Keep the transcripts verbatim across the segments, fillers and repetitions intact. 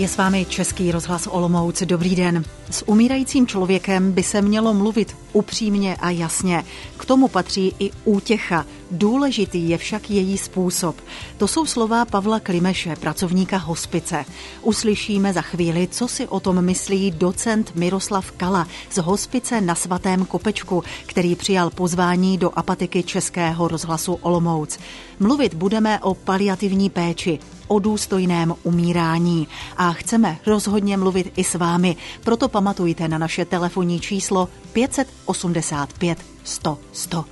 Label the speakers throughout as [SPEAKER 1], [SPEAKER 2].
[SPEAKER 1] Je s vámi Český rozhlas Olomouc. Dobrý den. S umírajícím člověkem by se mělo mluvit upřímně a jasně. K tomu patří i útěcha. Důležitý je však její způsob. To jsou slova Pavla Klimeše, pracovníka hospice. Uslyšíme za chvíli, co si o tom myslí docent Miroslav Kala z hospice na Svatém Kopečku, který přijal pozvání do apatiky Českého rozhlasu Olomouc. Mluvit budeme o paliativní péči, o důstojném umírání a chceme rozhodně mluvit i s vámi. Proto pamatujte na naše telefonní číslo pět set osmdesát pět sto sto.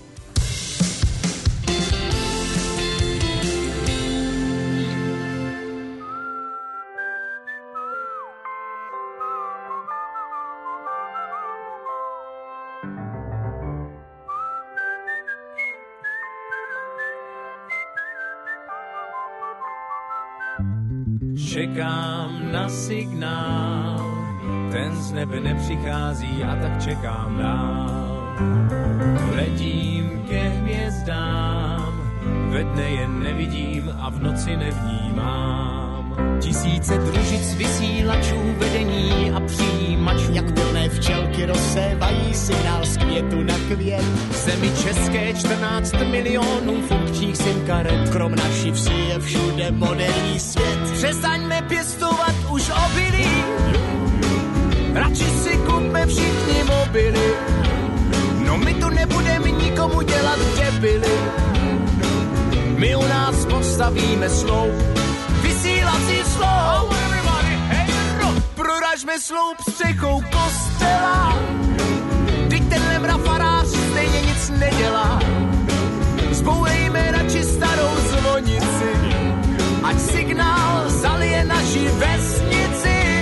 [SPEAKER 2] Čekám na signál, ten z nebe nepřichází a tak čekám dál. Letím ke hvězdám, ve dne je nevidím a v noci nevnímám. Tisíce družic vysílačů, vedení a přijímačů,
[SPEAKER 3] jak plné včelky rozsévají signál z květu na květ.
[SPEAKER 2] V zemi české čtrnáct milionů funkčních sim karet.
[SPEAKER 3] Krom naší vsi je všude moderní svět.
[SPEAKER 2] Přestaňme pěstovat už obilí, radši si kupme všichni mobily. No my tu nebudeme nikomu dělat debily. My u nás postavíme sloup, vysílací sloup. Proražme sloup střechou kostela, teď tenhle mrafarář stejně nic nedělá. Zbourejme radši starou zvonici, ať signál zalije naši vesnici.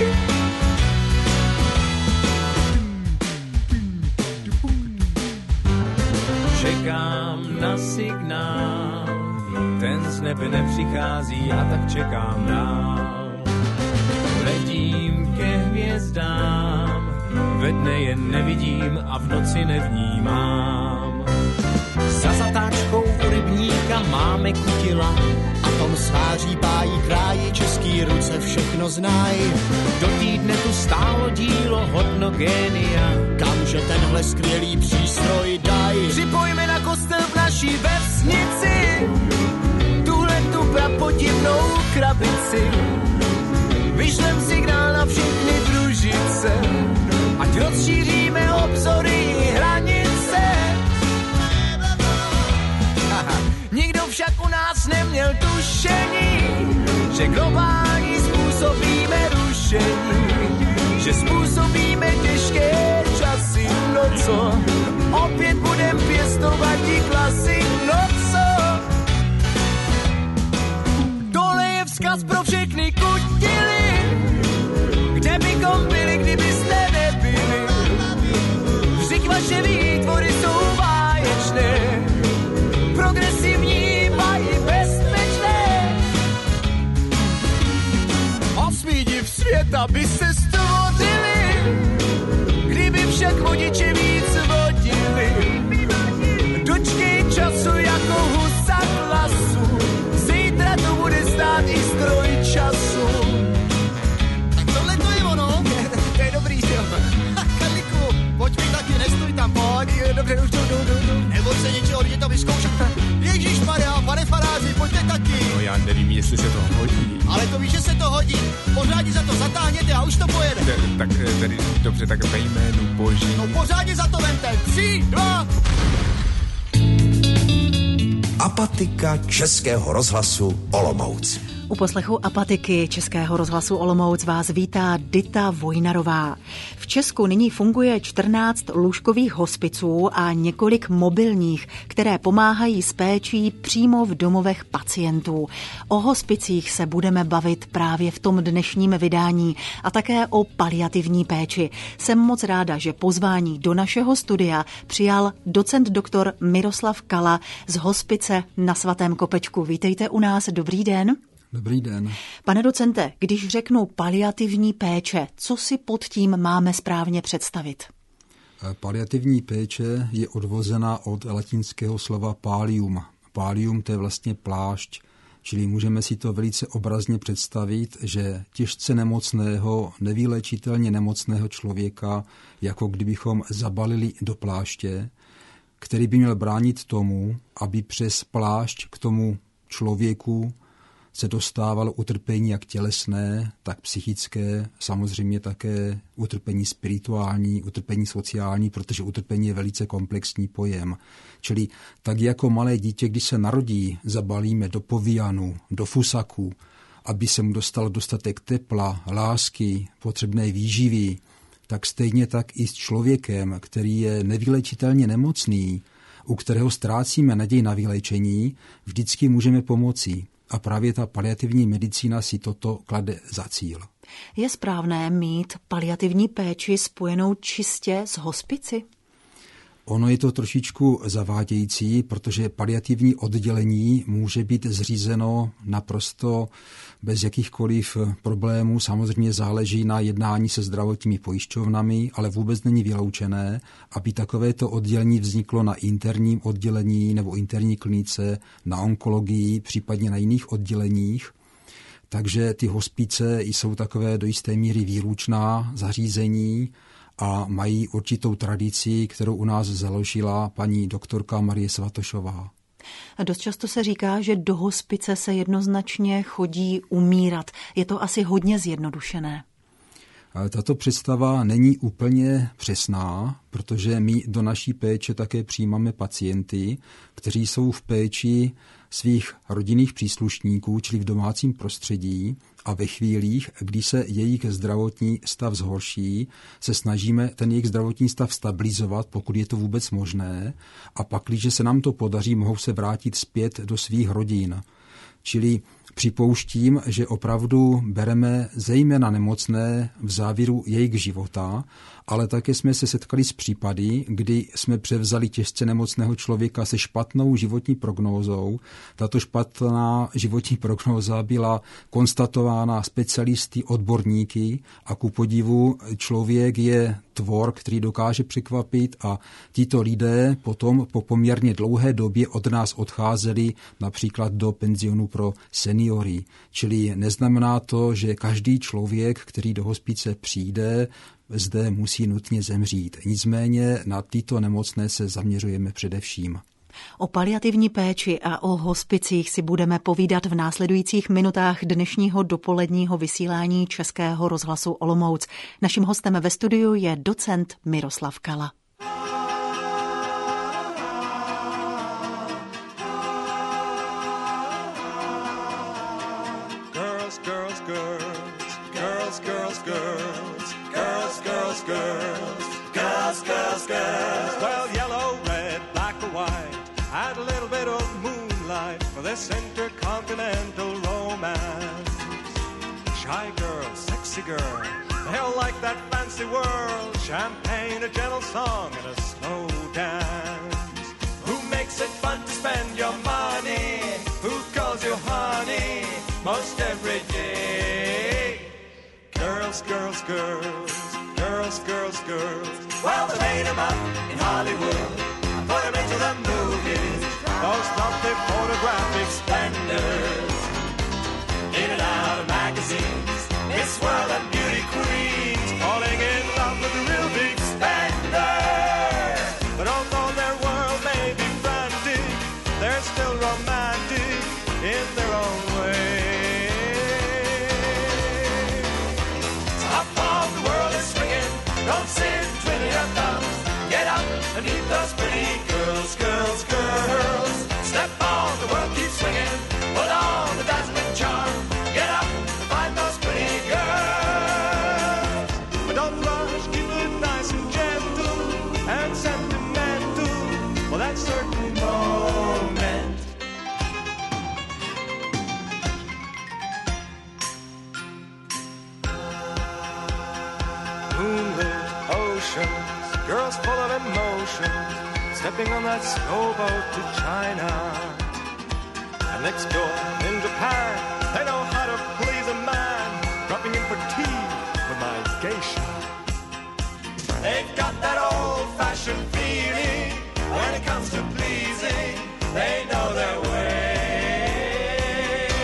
[SPEAKER 2] Čekám na signál, ten z nebe nepřichází a tak čekám dál. Letím ke hvězdám, ve dne je nevidím a v noci nevnímám. Za zatáčkou u rybníka máme kutila
[SPEAKER 3] a tom sváří pájí kráji, český ruce všechno znají.
[SPEAKER 2] Do týdne tu stálo dílo hodno génia,
[SPEAKER 3] kamže tenhle skvělý přístroj daj.
[SPEAKER 2] Připojme na kostel v naší vesnici tuhle tu prapodivnou krabici. Vyšlem signál na všechny družice, ať rozšíříme obzory i hranice. Aha. Nikdo však u nás neměl tušení, že globální způsobíme rušení, že způsobíme těžké časy. No co, opět budem pěstovat ti klasy. No co, tohle je vzkaz pro všechny kutily. Kde bychom byli, kdybyste nebyli? Vždyť vaše výtvory jsou báječné, progresivní a i bezpečné. Osmý div světa by se stvořili, kdyby však vodiče víc vodili. Dočkej času jako husa klasu, zítra to bude stát i stroj času.
[SPEAKER 3] Dobře, už jdu, jdu, jdu, jdu. Neboj se něčeho, jde to vyzkoušet. Ježíšmarja, pane faráři, pojďte taky.
[SPEAKER 2] No já nevím, jestli se to hodí.
[SPEAKER 3] Ale to víš, že se to hodí. Pořádně za to zatáhněte a už to pojede.
[SPEAKER 2] T- tak tedy, dobře, tak ve jménu Boží.
[SPEAKER 3] No pořádně za to vemte. Tři, dva.
[SPEAKER 4] Apatika Českého rozhlasu Olomouc.
[SPEAKER 1] U poslechu apatiky Českého rozhlasu Olomouc vás vítá Dita Vojnarová. V Česku nyní funguje čtrnáct lůžkových hospiců a několik mobilních, které pomáhají s péčí přímo v domovech pacientů. O hospicích se budeme bavit právě v tom dnešním vydání a také o paliativní péči. Jsem moc ráda, že pozvání do našeho studia přijal docent doktor Miroslav Kala z hospice na Svatém Kopečku. Vítejte u nás, dobrý den.
[SPEAKER 5] Dobrý den.
[SPEAKER 1] Pane docente, když řeknu paliativní péče, co si pod tím máme správně představit?
[SPEAKER 5] Paliativní péče je odvozena od latinského slova pallium. Pallium to je vlastně plášť, Čili můžeme si to velice obrazně představit, že těžce nemocného, nevylečitelně nemocného člověka, jako kdybychom zabalili do pláště, který by měl bránit tomu, aby přes plášť k tomu člověku se dostávalo utrpení jak tělesné, tak psychické, samozřejmě také utrpení spirituální, utrpení sociální, protože utrpení je velice komplexní pojem. Čili tak jako malé dítě, když se narodí, zabalíme do povíjanu, do fusaku, aby se mu dostal dostatek tepla, lásky, potřebné výživy, tak stejně tak i s člověkem, který je nevylečitelně nemocný, u kterého ztrácíme naději na vylečení, vždycky můžeme pomoci. A právě ta paliativní medicína si toto klade za cíl.
[SPEAKER 1] Je správné mít paliativní péči spojenou čistě s hospici?
[SPEAKER 5] Ono je to trošičku zavádějící, protože paliativní oddělení může být zřízeno naprosto bez jakýchkoliv problémů. Samozřejmě záleží na jednání se zdravotními pojišťovnami, ale vůbec není vyloučené, aby takovéto oddělení vzniklo na interním oddělení nebo interní klinice, na onkologii, případně na jiných odděleních. Takže ty hospice jsou takové do jisté míry výlučná zařízení, a mají určitou tradici, kterou u nás založila paní doktorka Marie Svatošová.
[SPEAKER 1] A dost často se říká, že do hospice se jednoznačně chodí umírat. Je to asi hodně zjednodušené.
[SPEAKER 5] Tato představa není úplně přesná, protože my do naší péče také přijímáme pacienty, kteří jsou v péči svých rodinných příslušníků, čili v domácím prostředí, a ve chvílích, kdy se jejich zdravotní stav zhorší, se snažíme ten jejich zdravotní stav stabilizovat, pokud je to vůbec možné, a pak, když se nám to podaří, mohou se vrátit zpět do svých rodin. Čili připouštím, že opravdu bereme zejména nemocné v závěru jejich života, ale také jsme se setkali s případy, kdy jsme převzali těžce nemocného člověka se špatnou životní prognózou. Tato špatná životní prognóza byla konstatována specialisty, odborníky a ku podivu člověk je tvor, který dokáže překvapit, a tito lidé potom po poměrně dlouhé době od nás odcházeli například do penzionu pro seniory. Čili neznamená to, že každý člověk, který do hospice přijde, zde musí nutně zemřít. Nicméně na tyto nemocné se zaměřujeme především.
[SPEAKER 1] O paliativní péči a o hospicích si budeme povídat v následujících minutách dnešního dopoledního vysílání Českého rozhlasu Olomouc. Naším hostem ve studiu je docent Miroslav Kala.
[SPEAKER 3] Girls, girls, girls, girls, girls, girls, girls, girls, girls, girls, girls, girls. Well, yellow, red, black or white, add a little bit of moonlight for this intercontinental romance. Shy girl, sexy girl, they'll like that fancy world. Champagne, a gentle song, and a slow dance. Who makes it fun to spend your money? Who calls you honey most every day? Girls, girls, girls, girls, girls, girls. Well, they made them up in Hollywood, put them into the movies. Those lovely photographic splendors, in and out of magazines. Miss World and beauty queens, falling in love with the real big spender. But although their world may be frantic, they're still romantic in their own way. Top of the world is swinging, don't sit twiddling your thumbs. Get up and meet those pretty girls, girls, girls. Step on, the world keeps swinging, put on the dazzling charm. Get up and find those pretty girls. But don't rush, keep it nice and gentle and sentimental for that certain moment. Moonlit oceans, girls full of emotion, stepping on that slow boat to China. And next door in Japan, they know how to please a man, dropping in for tea with my geisha. They've got that old-fashioned feeling when it comes to pleasing. They know their way.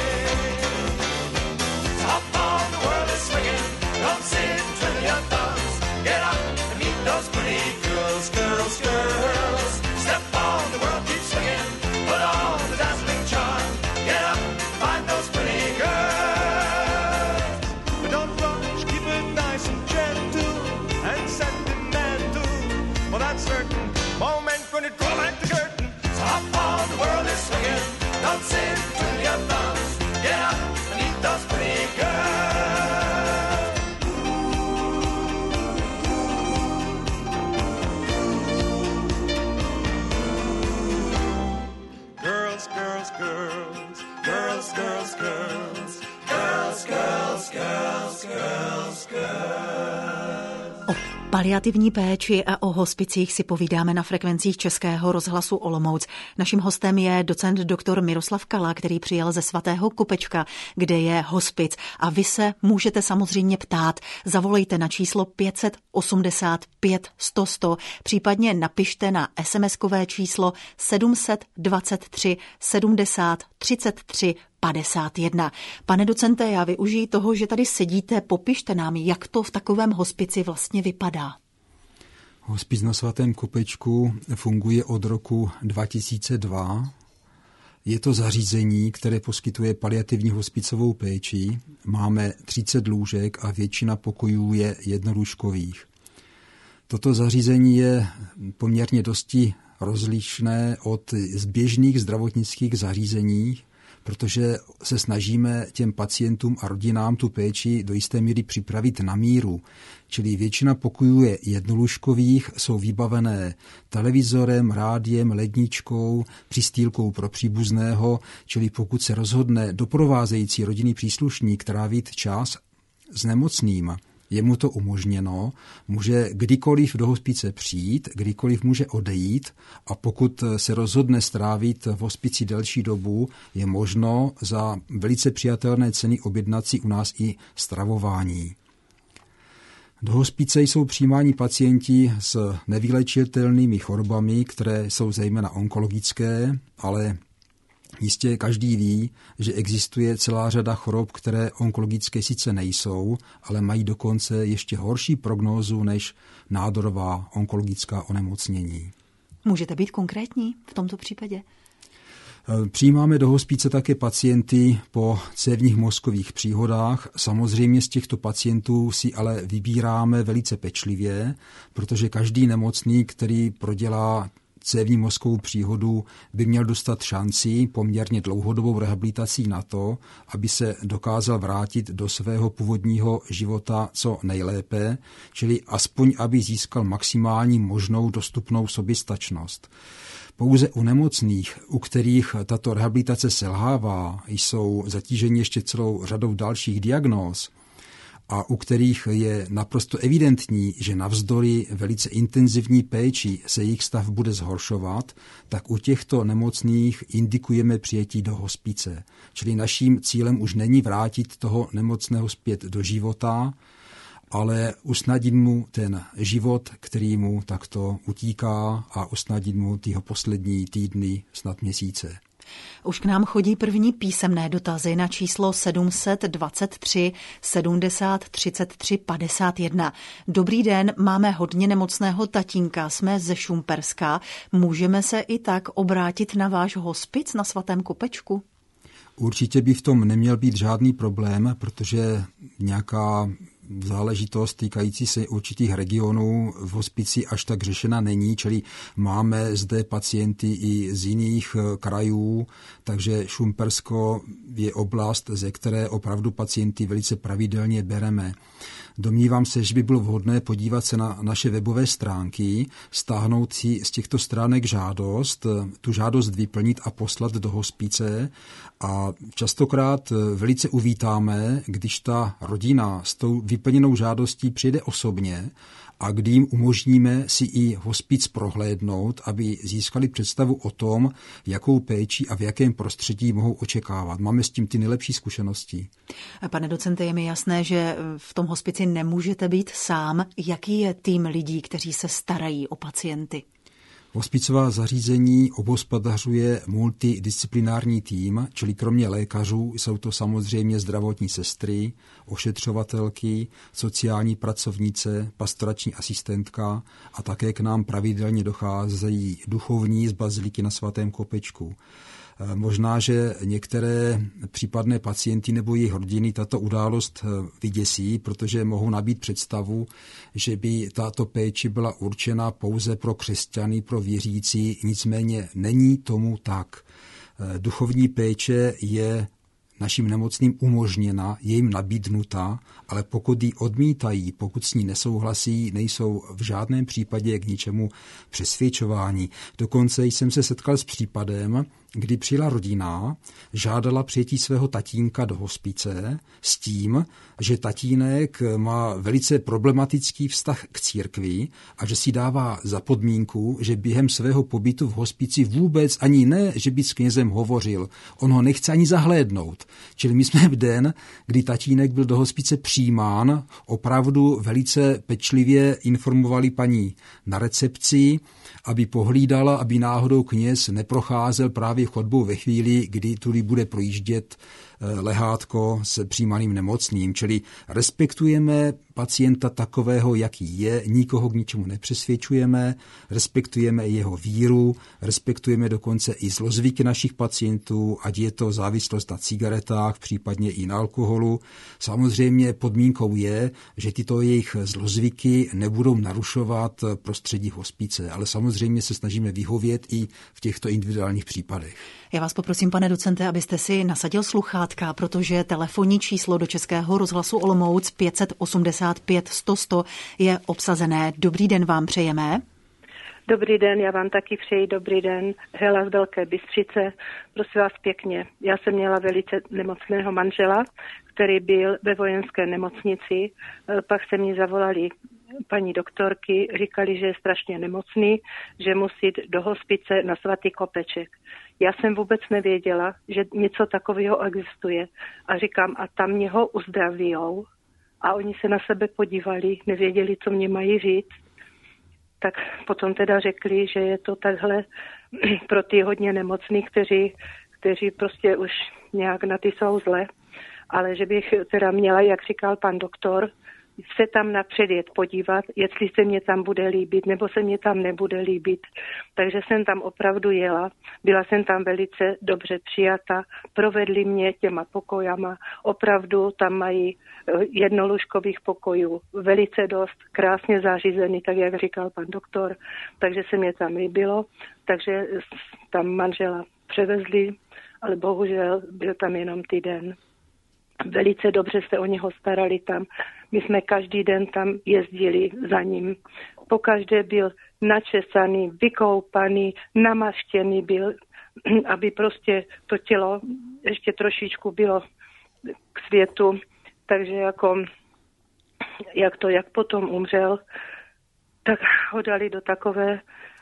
[SPEAKER 1] paliativní péči a o hospicích si povídáme na frekvencích Českého rozhlasu Olomouc. Naším hostem je docent doktor Miroslav Kala, který přijel ze Svatého Kopečka, kde je hospic. A vy se můžete samozřejmě ptát. Zavolejte na číslo pět set osmdesát pět sto sto, případně napište na esemeskové číslo sedm set dvacet tři sedmdesát třicet tři padesát jedna. Pane docente, já využiji toho, že tady sedíte, popište nám, jak to v takovém hospici vlastně vypadá.
[SPEAKER 5] Hospic na Svatém Kopečku funguje od roku dva tisíce dva. Je to zařízení, které poskytuje paliativní hospicovou péči. Máme třicet lůžek a většina pokojů je jednolůžkových. Toto zařízení je poměrně dosti rozlišné od běžných zdravotnických zařízení, protože se snažíme těm pacientům a rodinám tu péči do jisté míry připravit na míru. Čili většina pokojů je jednolůžkových, jsou vybavené televizorem, rádiem, ledničkou, přistýlkou pro příbuzného, čili pokud se rozhodne doprovázející rodinný příslušník trávit čas s nemocným, je mu to umožněno, může kdykoliv do hospice přijít, kdykoliv může odejít a pokud se rozhodne strávit v hospici delší dobu, je možno za velice přijatelné ceny objednat si u nás i stravování. Do hospice jsou přijímáni pacienti s nevylečitelnými chorobami, které jsou zejména onkologické, ale jistě každý ví, že existuje celá řada chorob, které onkologické sice nejsou, ale mají dokonce ještě horší prognózu než nádorová onkologická onemocnění.
[SPEAKER 1] Můžete být konkrétní v tomto případě?
[SPEAKER 5] Přijímáme do hospice také pacienty po cévních mozkových příhodách. Samozřejmě z těchto pacientů si ale vybíráme velice pečlivě, protože každý nemocný, který prodělá cévní mozkovou příhodu, by měl dostat šanci poměrně dlouhodobou rehabilitací na to, aby se dokázal vrátit do svého původního života co nejlépe, čili aspoň aby získal maximální možnou dostupnou soběstačnost. Pouze u nemocných, u kterých tato rehabilitace selhává, jsou zatíženi ještě celou řadou dalších diagnóz, a u kterých je naprosto evidentní, že navzdory velice intenzivní péči se jejich stav bude zhoršovat, tak u těchto nemocných indikujeme přijetí do hospice. Čili naším cílem už není vrátit toho nemocného zpět do života, ale usnadnit mu ten život, který mu takto utíká a usnadnit mu ty jeho poslední týdny, snad měsíce.
[SPEAKER 1] Už k nám chodí první písemné dotazy na číslo sedm set dvacet tři sedmdesát třicet tři padesát jedna. Dobrý den, máme hodně nemocného tatínka, jsme ze Šumperska. Můžeme se i tak obrátit na váš hospic na Svatém Kopečku?
[SPEAKER 5] Určitě by v tom neměl být žádný problém, protože nějaká záležitost týkající se určitých regionů v hospici až tak řešena není, čili máme zde pacienty i z jiných krajů, takže Šumpersko je oblast, ze které opravdu pacienty velice pravidelně bereme. Domnívám se, že by bylo vhodné podívat se na naše webové stránky, stáhnout si z těchto stránek žádost, tu žádost vyplnit a poslat do hospice a častokrát velice uvítáme, když ta rodina s tou vyplněnou žádostí přijde osobně a kdy jim umožníme si i hospic prohlédnout, aby získali představu o tom, jakou péči a v jakém prostředí mohou očekávat. Máme s tím ty nejlepší zkušenosti.
[SPEAKER 1] Pane docente, je mi jasné, že v tom hospici nemůžete být sám. Jaký je tým lidí, kteří se starají o pacienty?
[SPEAKER 5] Hospicová zařízení obhospodařuje multidisciplinární tým, čili kromě lékařů jsou to samozřejmě zdravotní sestry, ošetřovatelky, sociální pracovnice, pastorační asistentka a také k nám pravidelně docházejí duchovní z baziliky na Svatém Kopečku. Možná, že některé případné pacienty nebo jejich rodiny tato událost vyděsí, protože mohou nabít představu, že by tato péče byla určena pouze pro křesťany, pro věřící, nicméně není tomu tak. Duchovní péče je našim nemocným umožněna, je jim nabídnuta, ale pokud ji odmítají, pokud s ní nesouhlasí, nejsou v žádném případě k ničemu přesvědčování. Dokonce jsem se setkal s případem, kdy přijela rodina, žádala přijetí svého tatínka do hospice s tím, že tatínek má velice problematický vztah k církvi a že si dává za podmínku, že během svého pobytu v hospici vůbec ani ne, že by s knězem hovořil. On ho nechce ani zahlédnout. Čili my jsme v den, kdy tatínek byl do hospice přijímán, opravdu velice pečlivě informovali paní na recepci, aby pohlídala, aby náhodou kněz neprocházel právě chodbou ve chvíli, kdy tudy bude projíždět lehátko s přijímaným nemocným. Čili respektujeme pacienta takového, jaký je, nikoho k ničemu nepřesvědčujeme, respektujeme jeho víru, respektujeme dokonce i zlozvyky našich pacientů, ať je to závislost na cigaretách, případně i na alkoholu. Samozřejmě podmínkou je, že tyto jejich zlozvyky nebudou narušovat prostředí hospice, ale samozřejmě se snažíme vyhovět i v těchto individuálních případech.
[SPEAKER 1] Já vás poprosím, pane docente, abyste si nasadil sluchátka, protože telefonní číslo do Českého rozhlasu Olomouc pět set osmdesát pět sto sto je obsazené. Dobrý den vám přejeme.
[SPEAKER 6] Dobrý den, já vám taky přeji dobrý den. Hela z Velké Bystřice, prosím vás pěkně. Já jsem měla velice nemocného manžela, který byl ve vojenské nemocnici, pak se mi zavolali paní doktorky, říkali, že je strašně nemocný, že musí jít do hospice na svatý Kopeček. Já jsem vůbec nevěděla, že něco takového existuje. A říkám, a tam mě ho uzdravijou. A oni se na sebe podívali, nevěděli, co mě mají říct. Tak potom teda řekli, že je to takhle pro ty hodně nemocný, kteří, kteří prostě už nějak na ty jsou zle. Ale že bych teda měla, jak říkal pan doktor, se tam napřed jet podívat, jestli se mě tam bude líbit, nebo se mě tam nebude líbit. Takže jsem tam opravdu jela, byla jsem tam velice dobře přijata, provedli mě těma pokojama, opravdu tam mají jednolůžkových pokojů, velice dost, krásně zařízený, tak jak říkal pan doktor, takže se mě tam líbilo, takže tam manžela převezli, ale bohužel byl tam jenom týden. Velice dobře se o něho starali tam. My jsme každý den tam jezdili za ním. Pokaždé byl načesaný, vykoupaný, namaštěný byl, aby prostě to tělo ještě trošičku bylo k světu. Takže jako, jak to, jak potom umřel, tak ho dali do takové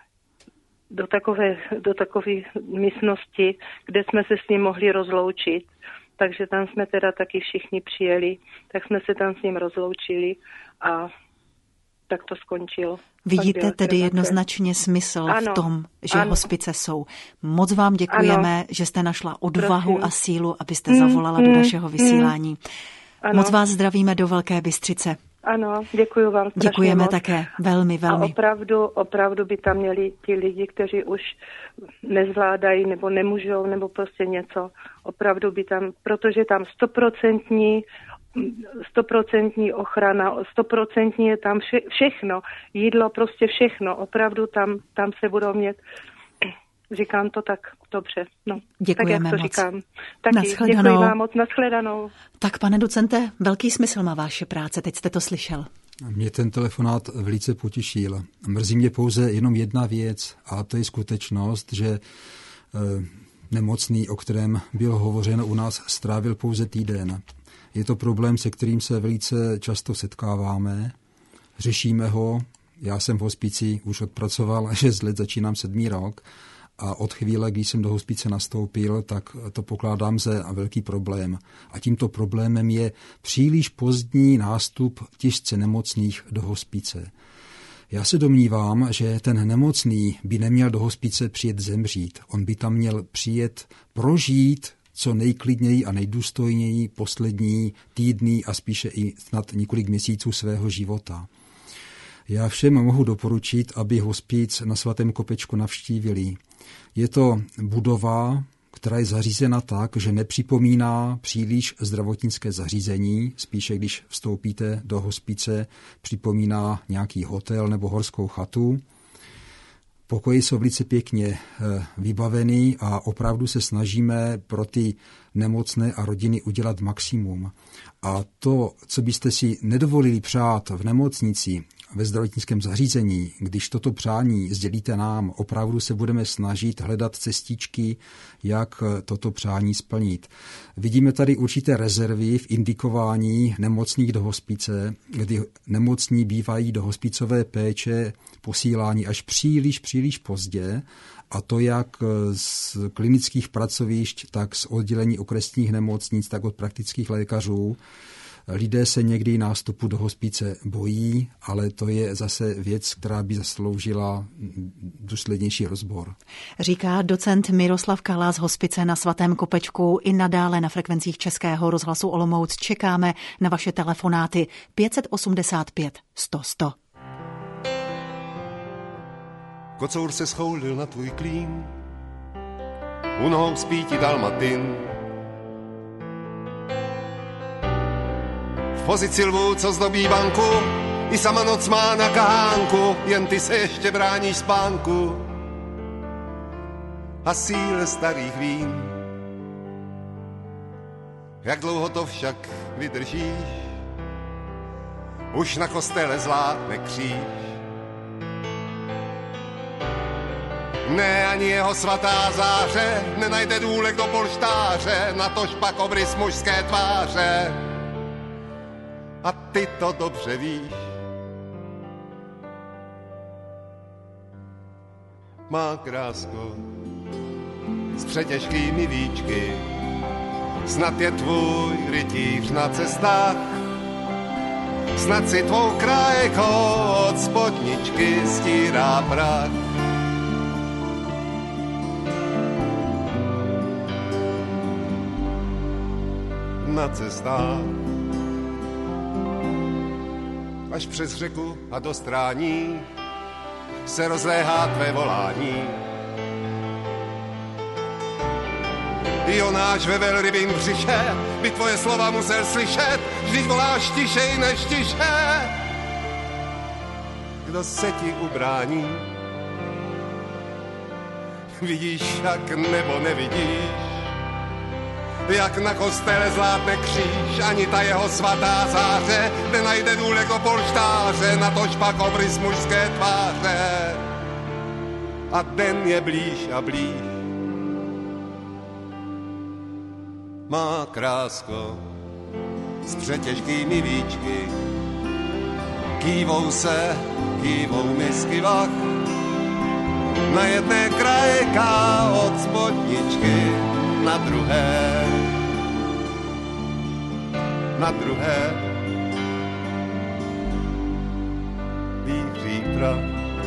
[SPEAKER 6] do takové, do takové místnosti, kde jsme se s ním mohli rozloučit. Takže tam jsme teda taky všichni přijeli, tak jsme se tam s ním rozloučili a tak to skončilo.
[SPEAKER 1] Vidíte tedy jednoznačně smysl ano, v tom, že ano. hospice jsou. Moc vám děkujeme, ano. že jste našla odvahu Prosím. a sílu, abyste zavolala mm, do našeho vysílání. Mm, Moc vás zdravíme do Velké Bystřice.
[SPEAKER 6] Ano, děkuji vám strašně
[SPEAKER 1] Děkujeme
[SPEAKER 6] moc.
[SPEAKER 1] také, velmi, velmi.
[SPEAKER 6] A opravdu, opravdu by tam měli ti lidi, kteří už nezvládají nebo nemůžou, nebo prostě něco. Opravdu by tam, protože tam stoprocentní, stoprocentní ochrana, stoprocentní je tam vše, všechno, jídlo, prostě všechno. Opravdu tam, tam se budou mít, říkám to tak dobře. No,
[SPEAKER 1] děkujeme
[SPEAKER 6] tak, jak to
[SPEAKER 1] moc.
[SPEAKER 6] Říkám. Taky
[SPEAKER 1] Naschledanou.
[SPEAKER 6] Děkuji vám moc, naschledanou.
[SPEAKER 1] Tak, pane docente, velký smysl má vaše práce, teď jste to slyšel.
[SPEAKER 5] Mě ten telefonát velice potěšil. Mrzí mě pouze jenom jedna věc a to je skutečnost, že eh, nemocný, o kterém bylo hovořeno u nás, strávil pouze týden. Je to problém, se kterým se velice často setkáváme, řešíme ho. Já jsem v hospici už odpracoval šest let, začínám sedmý rok. A od chvíle, když jsem do hospice nastoupil, tak to pokládám za velký problém. A tímto problémem je příliš pozdní nástup těžce nemocných do hospice. Já se domnívám, že ten nemocný by neměl do hospice přijet zemřít. On by tam měl přijet prožít co nejklidněji a nejdůstojněji poslední týdny a spíše i snad několik měsíců svého života. Já všem mohu doporučit, aby hospic na Svatém Kopečku navštívili. Je to budova, která je zařízena tak, že nepřipomíná příliš zdravotnické zařízení, spíše když vstoupíte do hospice, připomíná nějaký hotel nebo horskou chatu. Pokoje jsou velice pěkně vybavený a opravdu se snažíme pro ty nemocné a rodiny udělat maximum. A to, co byste si nedovolili přát v nemocnici, ve zdravotnickém zařízení, když toto přání sdělíte nám, opravdu se budeme snažit hledat cestičky, jak toto přání splnit. Vidíme tady určité rezervy v indikování nemocných do hospice, kdy nemocní bývají do hospicové péče posílání až příliš, příliš pozdě, a to jak z klinických pracovišť, tak z oddělení okresních nemocnic, tak od praktických lékařů. Lidé se někdy nástupu do hospice bojí, ale to je zase věc, která by zasloužila důslednější rozbor.
[SPEAKER 1] Říká docent Miroslav Kala z hospice na Svatém Kopečku. I nadále na frekvencích Českého rozhlasu Olomouc čekáme na vaše telefonáty pět osmdesát pět sto sto.
[SPEAKER 3] Kocour se schoulil na tvůj klín, u nohou spí ti dalmatin. V pozici lvů, co zdobí banku, i sama noc má na kahánku, jen ty se ještě bráníš spánku a síle starých vín. Jak dlouho to však vydržíš, už na kostele zlátne kříž. Ne, ani jeho svatá záře nenajde důlek do polštáře, natož pak obrys mužské tváře. A ty to dobře víš. Má krásko s přetěžkými víčky, snad je tvůj rytíř na cestách, snad si tvou krajkou od spodničky stírá prach. Na cestách až přes řeku a do strání se rozléhá tvé volání. Jonáš ve velrybím břiše by tvoje slova musel slyšet, vždyť voláš tišej než tiše. Kdo se ti ubrání? Vidíš jak nebo nevidíš? Jak na kostele zlátne kříž, ani ta jeho svatá záře nenajde důlek do polštáře, natož pak obrys mužské tváře. A den je blíž a blíž. Má krásko s přetěžkými víčky, kývou se, kývou misky vach, na jedné krajka od spodničky, na druhé, na druhé víří prach.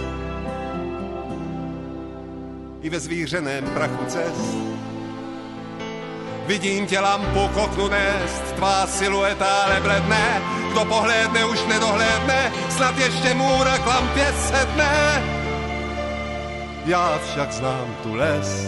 [SPEAKER 3] I ve zvířeném prachu cest vidím tě lampu k oknu nést, tvá silueta ale bledne, kdo pohlédne už nedohlédne, snad ještě můra k lampě sedne. Já však znám tu lest.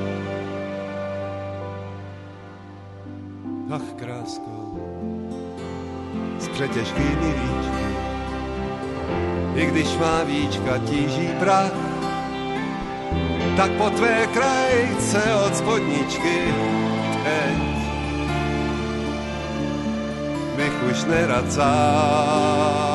[SPEAKER 3] Ach, krásko, s přetěžkými víčky, i když má víčka tíží prach, tak po tvé krajce od spodničky teď bych už nerad sám.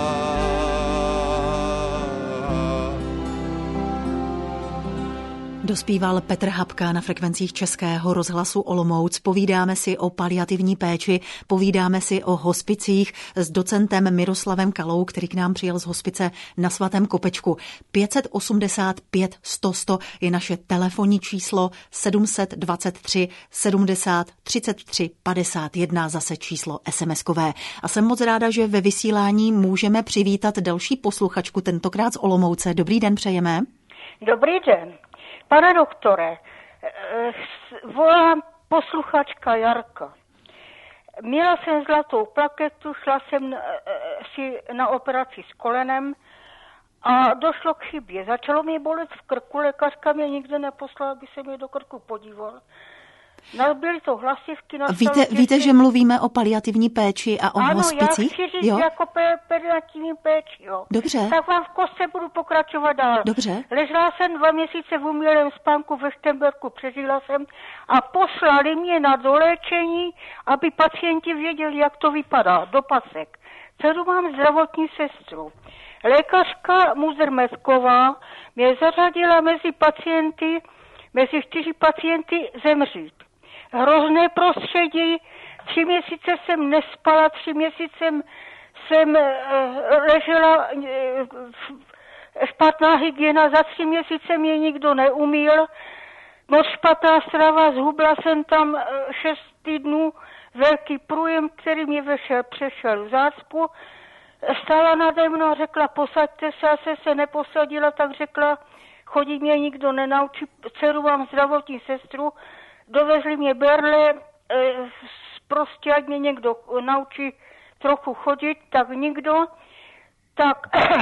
[SPEAKER 1] Dospíval Petr Habka na frekvencích Českého rozhlasu Olomouc. Povídáme si o paliativní péči, povídáme si o hospicích s docentem Miroslavem Kalou, který k nám přijel z hospice na Svatém Kopečku. pět osmdesát pět sto sto je naše telefonní číslo, sedm set dvacet tři sedmdesát třicet tři padesát jedna, zase číslo es em eskové. A jsem moc ráda, že ve vysílání můžeme přivítat další posluchačku, tentokrát z Olomouce. Dobrý den přejeme.
[SPEAKER 7] Dobrý den. Pane doktore, volám posluchačka Jarka. Měla jsem zlatou plaketu, šla jsem si na operaci s kolenem a došlo k chybě. Začalo mi bolet v krku, lékařka mě nikde neposlala, aby se mě do krku podíval. No, byly to hlasivky.
[SPEAKER 1] Víte, víte, že mluvíme o paliativní péči a o
[SPEAKER 7] ano,
[SPEAKER 1] hospicích?
[SPEAKER 7] Ano, já chci říct jo? jako paliativní péči, jo.
[SPEAKER 1] Dobře.
[SPEAKER 7] Tak vám v kostce budu pokračovat dál.
[SPEAKER 1] Dobře.
[SPEAKER 7] Ležela jsem dva měsíce v umělém spánku ve Štemberku, přežila jsem a poslali mě na doléčení, aby pacienti věděli, jak to vypadá, do pasek. dceru mám zdravotní sestru. Lékařka Muzrmetková mě zařadila mezi pacienty, mezi čtyři pacienty zemřít. Hrozné prostředí, tři měsíce jsem nespala, tři měsíce jsem e, ležela, e, špatná hygiena, za tři měsíce mě nikdo neumýl, moc špatná strava, zhubla jsem tam e, šest týdnů, velký průjem, který mě vešel, přešel v zácpu, stála nade mnou a řekla, posaďte se, a se se neposadila, tak řekla, chodí mě nikdo nenaučí, dceru mám zdravotní sestru, dovezli mě berle, e, prostě ať mě někdo naučí trochu chodit, tak nikdo, tak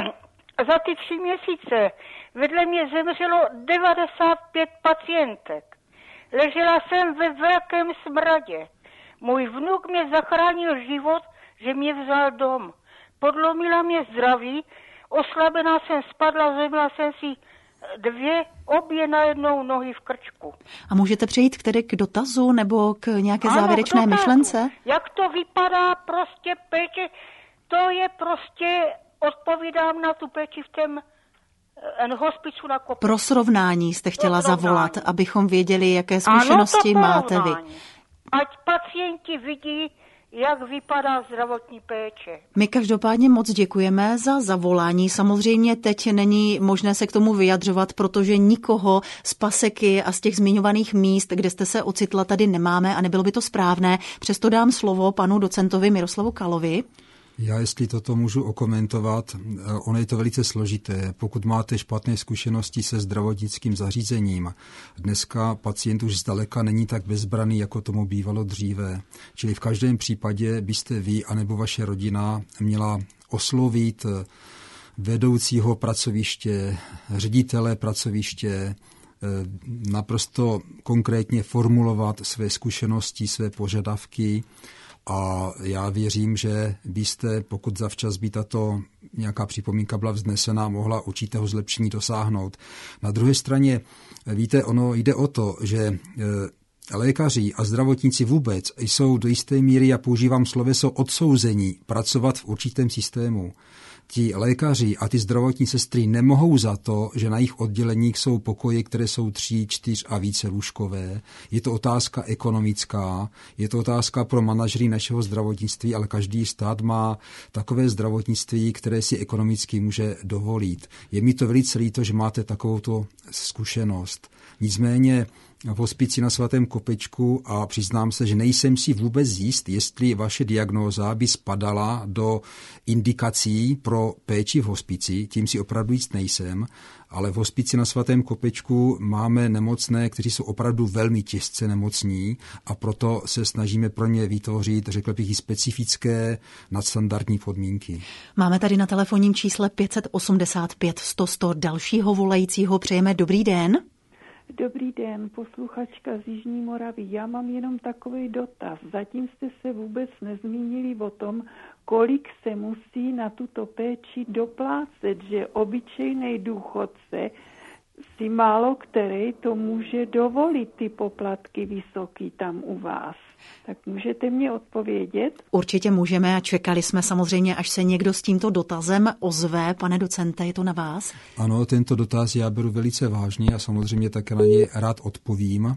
[SPEAKER 7] za ty tři měsíce vedle mě zemřelo devadesát pět pacientek. Ležela jsem ve velkém smradě. Můj vnuk mě zachránil život, že mě vzal dom. Podlomila mě zdraví, oslabená jsem spadla, zemila jsem si dvě, obě najednou nohy v krčku.
[SPEAKER 1] A můžete přejít k tedy k dotazu nebo k nějaké
[SPEAKER 7] ano,
[SPEAKER 1] závěrečné myšlence?
[SPEAKER 7] Jak to vypadá prostě péče, to je prostě, odpovídám na tu péči v tom hospicu na Kopečku.
[SPEAKER 1] Pro srovnání jste chtěla zavolat, abychom věděli, jaké zkušenosti ano, máte vy.
[SPEAKER 7] Ať pacienti vidí, jak vypadá zdravotní péče.
[SPEAKER 1] My každopádně moc děkujeme za zavolání. Samozřejmě teď není možné se k tomu vyjadřovat, protože nikoho z Paseky a z těch zmiňovaných míst, kde jste se ocitla, tady nemáme a nebylo by to správné. Přesto dám slovo panu docentovi Miroslavu Kalovi.
[SPEAKER 5] Já, jestli toto můžu okomentovat, ono je to velice složité. Pokud máte špatné zkušenosti se zdravotnickým zařízením, dneska pacient už zdaleka není tak bezbraný, jako tomu bývalo dříve. Čili v každém případě byste vy anebo vaše rodina měla oslovit vedoucího pracoviště, ředitele pracoviště, naprosto konkrétně formulovat své zkušenosti, své požadavky. A já věřím, že byste, pokud zavčas by tato nějaká připomínka byla vznesena, mohla určitého zlepšení dosáhnout. Na druhé straně, víte, ono jde o to, že lékaři a zdravotníci vůbec jsou do jisté míry, já používám sloveso odsouzení, pracovat v určitém systému. Ti lékaři a ty zdravotní sestry nemohou za to, že na jejich odděleních jsou pokoje, které jsou tři, čtyř a více lůžkové. Je to otázka ekonomická, je to otázka pro manažery našeho zdravotnictví, ale každý stát má takové zdravotnictví, které si ekonomicky může dovolit. Je mi to velice líto, že máte takovouto zkušenost. Nicméně v hospici na Svatém Kopečku a přiznám se, že nejsem si vůbec jist, jestli vaše diagnóza by spadala do indikací pro péči v hospici, tím si opravdu jist nejsem, ale v hospici na Svatém Kopečku máme nemocné, kteří jsou opravdu velmi těžce nemocní a proto se snažíme pro ně vytvořit, řekl bych, i specifické nadstandardní podmínky.
[SPEAKER 1] Máme tady na telefonním čísle pět set osmdesát pět sto sto dalšího volajícího. Přejeme dobrý den.
[SPEAKER 8] Dobrý den, posluchačka z Jižní Moravy. Já mám jenom takový dotaz. Zatím jste se vůbec nezmínili o tom, kolik se musí na tuto péči doplácet, že obyčejný důchodce si málo který to může dovolit, ty poplatky vysoký tam u vás. Tak můžete mě odpovědět?
[SPEAKER 1] Určitě můžeme a čekali jsme samozřejmě, až se někdo s tímto dotazem ozve. Pane docente, je to na vás?
[SPEAKER 5] Ano, tento dotaz já beru velice vážně a samozřejmě také na něj rád odpovím.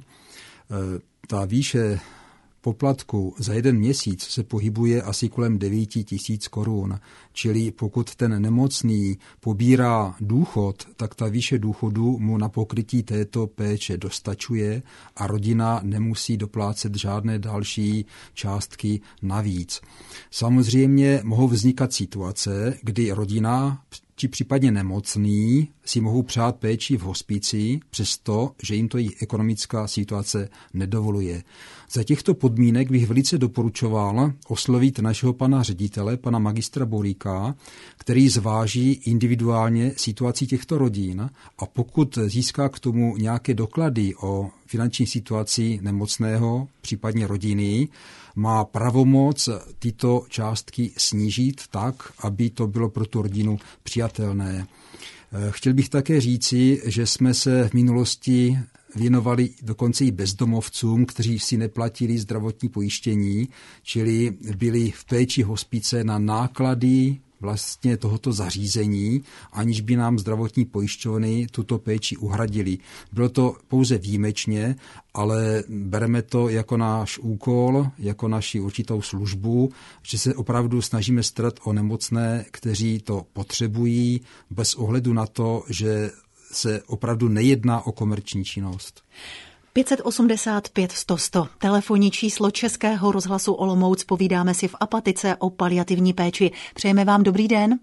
[SPEAKER 5] Ta výše poplatku za jeden měsíc se pohybuje asi kolem devět tisíc korun, čili pokud ten nemocný pobírá důchod, tak ta výše důchodu mu na pokrytí této péče dostačuje a rodina nemusí doplácet žádné další částky navíc. Samozřejmě mohou vznikat situace, kdy rodina či případně nemocný si mohou přát péči v hospici, přesto, že jim to jejich ekonomická situace nedovoluje. Za těchto podmínek bych velice doporučoval oslovit našeho pana ředitele, pana magistra Boríka, který zváží individuálně situaci těchto rodin a pokud získá k tomu nějaké doklady o finanční situaci nemocného, případně rodiny, má pravomoc tyto částky snížit tak, aby to bylo pro tu rodinu přijatelné. Chtěl bych také říci, že jsme se v minulosti věnovali dokonce i bezdomovcům, kteří si neplatili zdravotní pojištění, čili byli v péči hospice na náklady vlastně tohoto zařízení, aniž by nám zdravotní pojišťovny tuto péči uhradili. Bylo to pouze výjimečně, ale bereme to jako náš úkol, jako naši určitou službu, že se opravdu snažíme starat o nemocné, kteří to potřebují, bez ohledu na to, že se opravdu nejedná o komerční činnost.
[SPEAKER 1] pět set osmdesát pět sto sto, telefonní číslo Českého rozhlasu Olomouc, povídáme si v Apatice o paliativní péči. Přejeme vám dobrý den.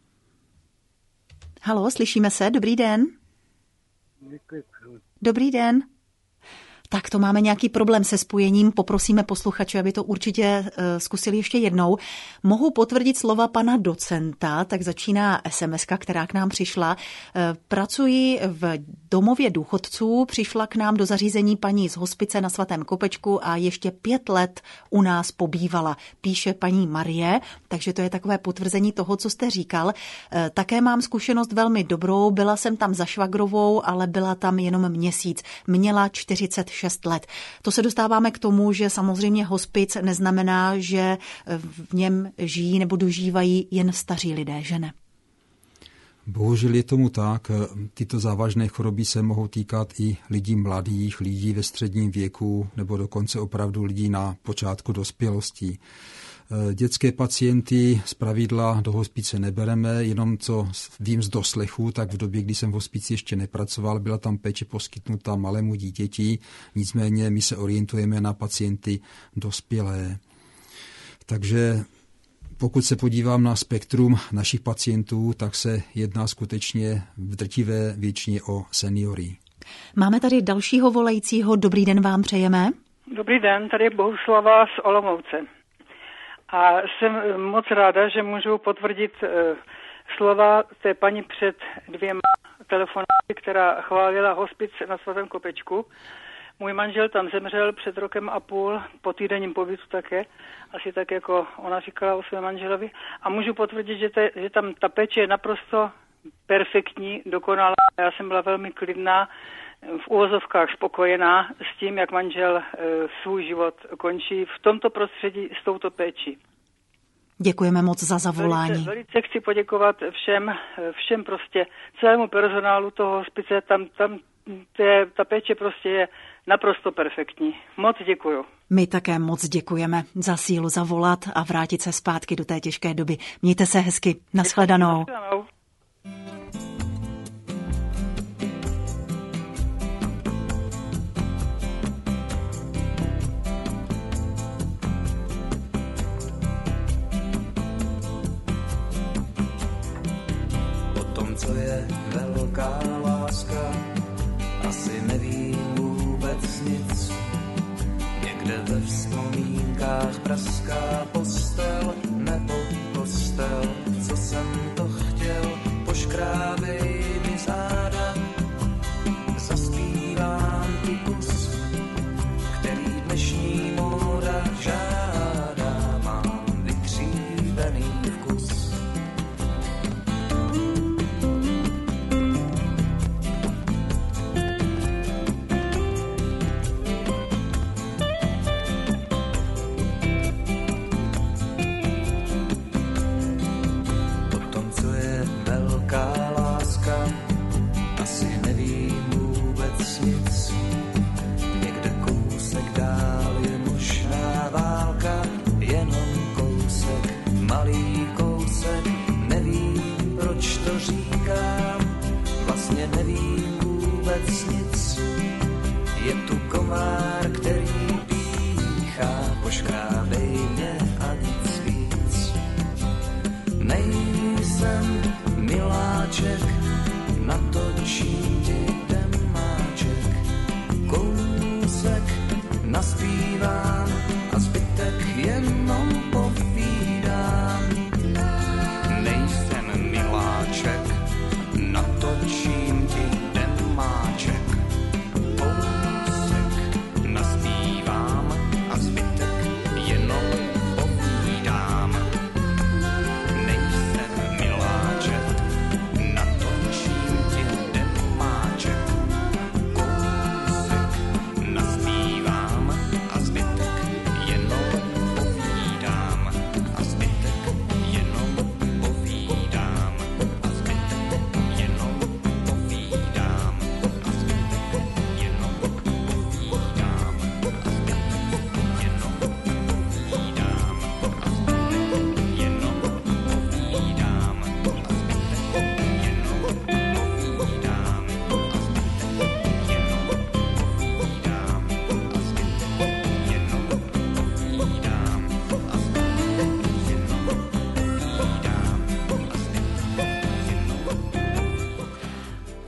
[SPEAKER 1] Halo, slyšíme se? Dobrý den. Dobrý den. Tak to máme nějaký problém se spojením, poprosíme posluchače, aby to určitě uh, zkusili ještě jednou. Mohu potvrdit slova pana docenta, tak začíná es em eska, která k nám přišla. Uh, pracuji v domově důchodců, přišla k nám do zařízení paní z hospice na Svatém Kopečku a ještě pět let u nás pobývala, píše paní Marie, takže to je takové potvrzení toho, co jste říkal. Uh, také mám zkušenost velmi dobrou, byla jsem tam za švagrovou, ale byla tam jenom měsíc. Měla čtyřicet šest let. To se dostáváme k tomu, že samozřejmě hospic neznamená, že v něm žijí nebo dožívají jen staří lidé, že ne?
[SPEAKER 5] Bohužel je tomu tak. Tyto závažné choroby se mohou týkat i lidí mladých, lidí ve středním věku nebo dokonce opravdu lidí na počátku dospělosti. Dětské pacienty zpravidla do hospice nebereme, jenom co vím z doslechu, tak v době, kdy jsem v hospici ještě nepracoval, byla tam péče poskytnuta malému dítěti, nicméně my se orientujeme na pacienty dospělé. Takže pokud se podívám na spektrum našich pacientů, tak se jedná skutečně v drtivé většině o seniory.
[SPEAKER 1] Máme tady dalšího volajícího. Dobrý den vám přejeme.
[SPEAKER 9] Dobrý den, tady je Bohuslava z Olomouce. A jsem moc ráda, že můžu potvrdit uh, slova té paní před dvěma telefonáty, která chválila hospic na Svatém Kopečku. Můj manžel tam zemřel před rokem a půl, po týdenním pobytu také, asi tak, jako ona říkala o svém manželovi. A můžu potvrdit, že, te, že tam ta péče je naprosto perfektní, dokonalá. Já jsem byla velmi klidná, v uvozovkách spokojená s tím, jak manžel e, svůj život končí v tomto prostředí s touto péčí.
[SPEAKER 1] Děkujeme moc za zavolání.
[SPEAKER 9] Velice, velice chci poděkovat všem, všem prostě, celému personálu toho hospice, tam, tam te, ta péče prostě je naprosto perfektní. Moc děkuju.
[SPEAKER 1] My také moc děkujeme za sílu zavolat a vrátit se zpátky do té těžké doby. Mějte se hezky. Nashledanou. Nashledanou.
[SPEAKER 10] Co je velká láska, asi nevím vůbec nic. Někde ve vzpomínkách praská postel nebo kostel. Co jsem to chtěl, poškrábej mi záda. Zaspívám ti kus, který dnešní móda žádá. Mám vykřívený vkus.
[SPEAKER 11] Miláček, natočím ti ten máček.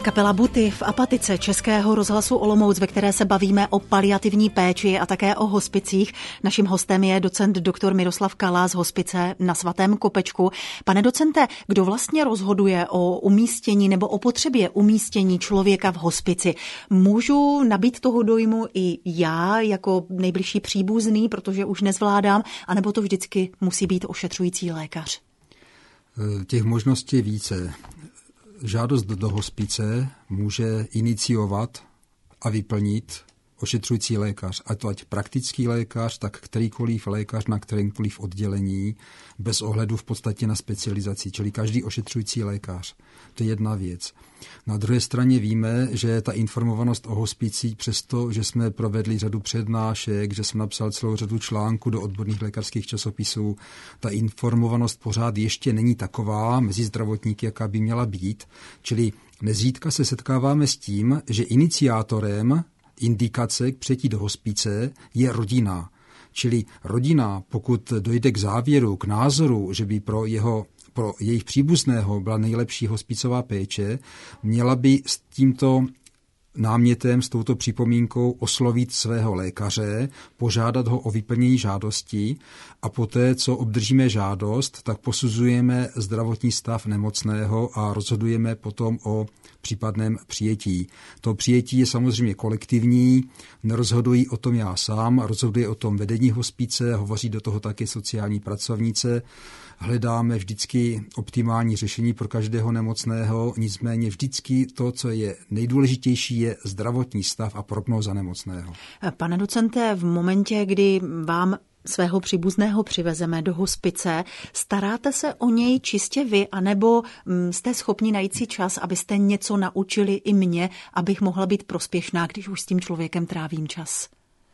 [SPEAKER 1] Kapela Buty v Apatice Českého rozhlasu Olomouc, ve které se bavíme o paliativní péči a také o hospicích. Naším hostem je docent doktor Miroslav Kala z hospice na Svatém Kopečku. Pane docente, kdo vlastně rozhoduje o umístění nebo o potřebě umístění člověka v hospici? Můžu nabít toho dojmu i já jako nejbližší příbuzný, protože už nezvládám, anebo to vždycky musí být ošetřující lékař?
[SPEAKER 5] Těch možností je více. Žádost do hospice může iniciovat a vyplnit ošetřující lékař, a to ať praktický lékař, tak kterýkoliv lékař na kterémkoliv oddělení, bez ohledu v podstatě na specializaci, čili každý ošetřující lékař. To je jedna věc. Na druhé straně víme, že ta informovanost o hospicích, přesto, že jsme provedli řadu přednášek, že jsem napsal celou řadu článků do odborných lékařských časopisů, ta informovanost pořád ještě není taková mezi zdravotníky, jaká by měla být. Čili nezřídka se setkáváme s tím, že iniciátorem indikace k přijetí do hospice je rodina. Čili rodina, pokud dojde k závěru, k názoru, že by pro jeho pro jejich příbuzného byla nejlepší hospicová péče, měla by s tímto námětem, s touto připomínkou oslovit svého lékaře, požádat ho o vyplnění žádosti a poté, co obdržíme žádost, tak posuzujeme zdravotní stav nemocného a rozhodujeme potom o případném přijetí. To přijetí je samozřejmě kolektivní, nerozhodují o tom já sám, rozhoduje o tom vedení hospice, hovoří do toho také sociální pracovnice. Hledáme vždycky optimální řešení pro každého nemocného, nicméně vždycky to, co je nejdůležitější, je zdravotní stav a prognóza nemocného. Pane
[SPEAKER 1] docente, v momentě, kdy vám svého příbuzného přivezeme do hospice, staráte se o něj čistě vy, anebo jste schopni najít si čas, abyste něco naučili i mě, abych mohla být prospěšná, když už s tím člověkem trávím čas?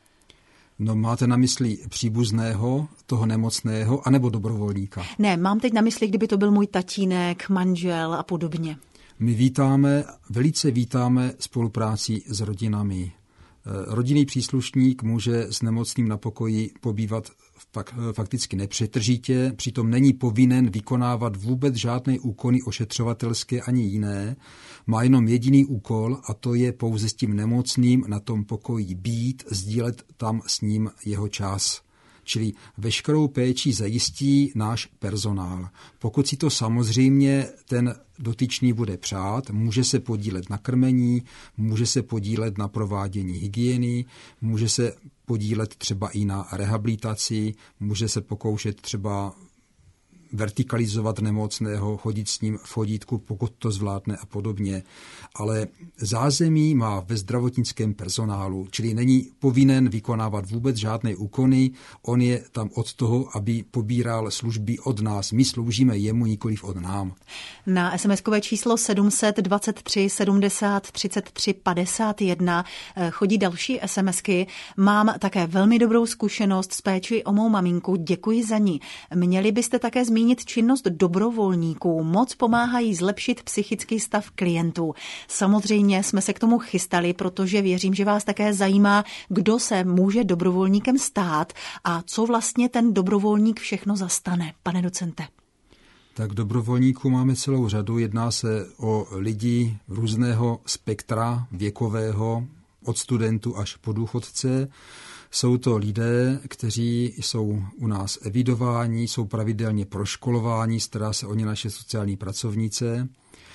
[SPEAKER 5] No, máte na mysli příbuzného, toho nemocného, anebo dobrovolníka?
[SPEAKER 1] Ne, mám teď na mysli, kdyby to byl můj tatínek, manžel a podobně.
[SPEAKER 5] My vítáme, velice vítáme spolupráci s rodinami. Rodinný příslušník může s nemocným na pokoji pobývat fakticky nepřetržitě, přitom není povinen vykonávat vůbec žádné úkony ošetřovatelské ani jiné. Má jenom jediný úkol, a to je pouze s tím nemocným na tom pokoji být, sdílet tam s ním jeho čas. Čili veškerou péči zajistí náš personál. Pokud si to samozřejmě ten dotyčný bude přát, může se podílet na krmení, může se podílet na provádění hygieny, může se podílet třeba i na rehabilitaci, může se pokoušet třeba vertikalizovat nemocného, chodit s ním v chodítku, pokud to zvládne a podobně. Ale zázemí má ve zdravotnickém personálu, čili není povinen vykonávat vůbec žádné úkony, on je tam od toho, aby pobíral služby od nás. My sloužíme jemu, nikoliv od nám.
[SPEAKER 1] Na es em eskové číslo sedm set dvacet tři sedmdesát třicet tři padesát jedna chodí další SMSky. Mám také velmi dobrou zkušenost s péči o mou maminku, děkuji za ní. Měli byste také zmínit činnost dobrovolníků. Moc pomáhají zlepšit psychický stav klientů. Samozřejmě jsme se k tomu chystali, protože věřím, že vás také zajímá, kdo se může dobrovolníkem stát a co vlastně ten dobrovolník všechno zastane. Pane docente.
[SPEAKER 5] Tak dobrovolníků máme celou řadu. Jedná se o lidi různého spektra věkového, od studentů až po důchodce. Jsou to lidé, kteří jsou u nás evidováni, jsou pravidelně proškolováni, stará se o ně naše sociální pracovnice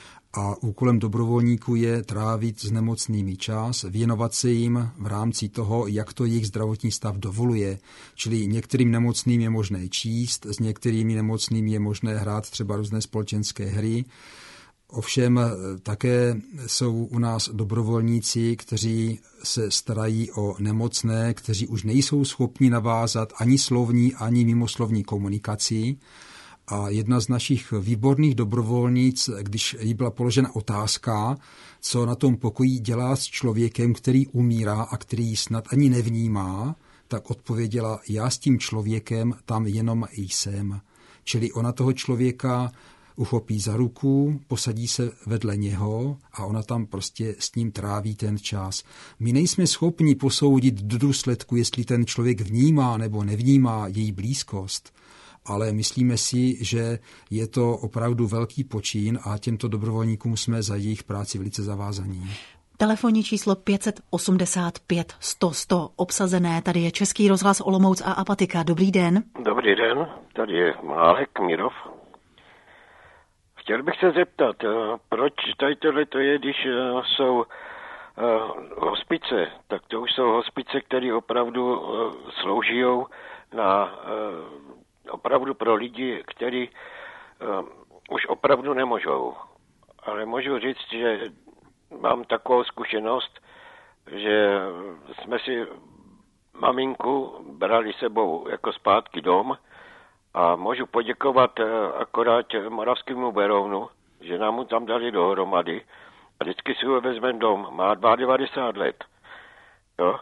[SPEAKER 5] a úkolem dobrovolníků je trávit s nemocnými čas, věnovat se jim v rámci toho, jak to jejich zdravotní stav dovoluje. Čili některým nemocným je možné číst, s některými nemocnými je možné hrát třeba různé společenské hry. Ovšem také jsou u nás dobrovolníci, kteří se starají o nemocné, kteří už nejsou schopni navázat ani slovní, ani mimoslovní komunikaci. A jedna z našich výborných dobrovolnic, když jí byla položena otázka, co na tom pokoji dělá s člověkem, který umírá a který ji snad ani nevnímá, tak odpověděla, já s tím člověkem tam jenom jsem. Čili ona toho člověka uchopí za ruku, posadí se vedle něho a ona tam prostě s ním tráví ten čas. My nejsme schopni posoudit do důsledku, jestli ten člověk vnímá nebo nevnímá její blízkost, ale myslíme si, že je to opravdu velký počin a těmto dobrovolníkům jsme za jejich práci velice zavázaní.
[SPEAKER 1] Telefonní číslo pět set osmdesát pět sto sto obsazené. Tady je Český rozhlas Olomouc a Apatika. Dobrý den.
[SPEAKER 11] Dobrý den, tady je Málek Mirov. Chtěl bych se zeptat, proč tady tohle to je, když jsou uh, hospice, tak to už jsou hospice, které opravdu uh, slouží na uh, opravdu pro lidi, kteří uh, už opravdu nemůžou. Ale můžu říct, že mám takovou zkušenost, že jsme si maminku brali sebou jako zpátky dom a můžu poděkovat akorát Moravskému Berounu, že nám mu tam dali dohromady a vždycky si ho vezmeme dom. Má devadesát dva let. Jo?